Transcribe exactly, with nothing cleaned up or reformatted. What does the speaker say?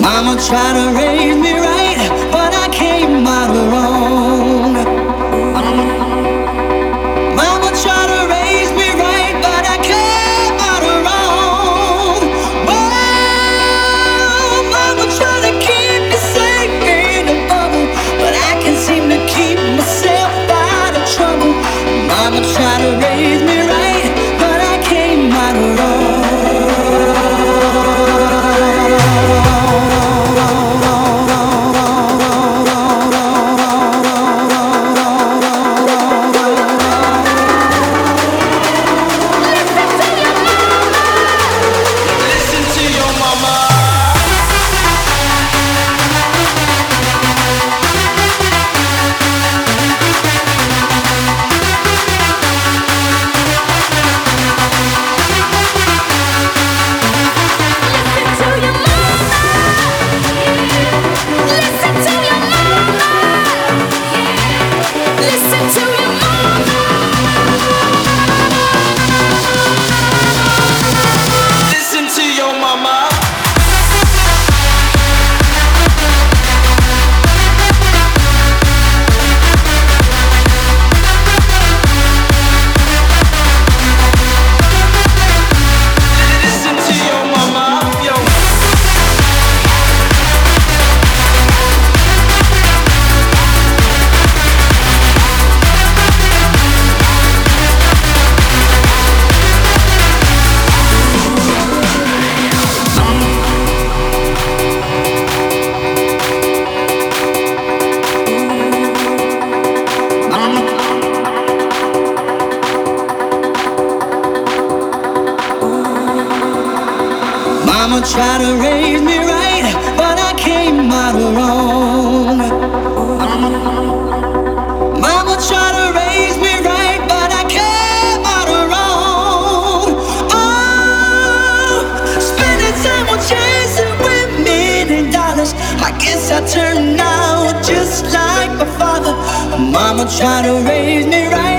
Mama tried to raise me right, but I came out wrong. Mama tried to raise me right, but I came out wrong. Well, Mama tried to keep me safe in a bubble, but I can't seem to keep myself out of trouble. Mama tried to raise me right, but I came out wrong. Mama tried to raise me right, but I came out wrong. Mama tried to raise me right, but I came out wrong. Oh, spending time on chasing women and dollars. I guess I turned out just like my father. Mama tried to raise me right.